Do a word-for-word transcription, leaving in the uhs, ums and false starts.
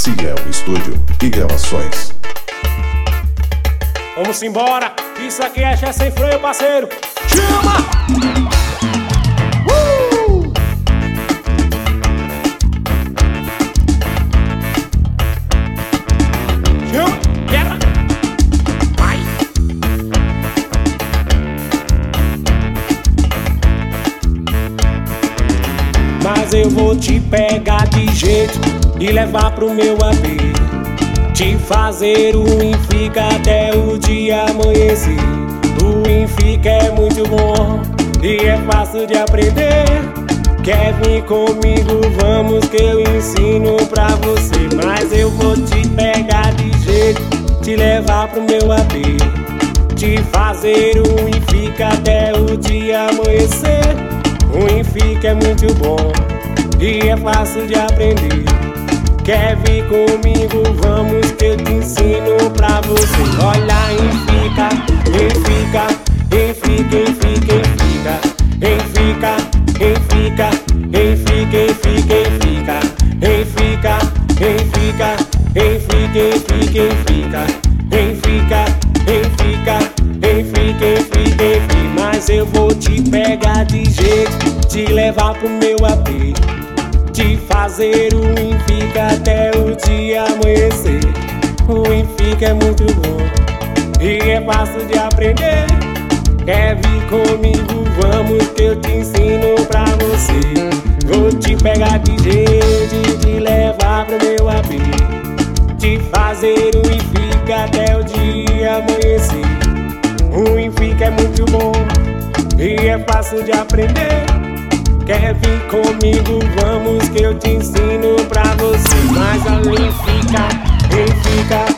Ciel Estúdio e Gravações. Vamos embora, isso aqui é Chá Sem Freio, parceiro. Chama! Uh! Chama! Quebra! Vai! Mas eu vou te pegar de jeito e levar pro meu A P, te fazer ruim fica até o dia amanhecer. Ruim fica é muito bom e é fácil de aprender. Quer vir comigo? Vamos que eu ensino pra você. Mas eu vou te pegar de jeito, te levar pro meu A P, te fazer ruim fica até o dia amanhecer. Ruim fica é muito bom e é fácil de aprender. Quer vir comigo? Vamos que eu te ensino pra você. Olha, em fica, em fica, em fica, em fica, em fica, em fica, em fica, em fica, em fica, em fica, em fica, em fica, em fica, em fica, em fica, em fica, em fica, em fica, em fica. Mas eu vou te pegar de jeito, te levar pro meu A P, te fazer ruim fica até o dia amanhecer. Ruim fica é muito bom e é fácil de aprender. Quer vir comigo? Vamos que eu te ensino pra você. Vou te pegar de jeito e te levar pro meu A P, te fazer ruim fica até o dia amanhecer. Ruim fica é muito bom e é fácil de aprender. Quer vir comigo? Vamos que eu te ensino pra você. Mas ali fica, em fica,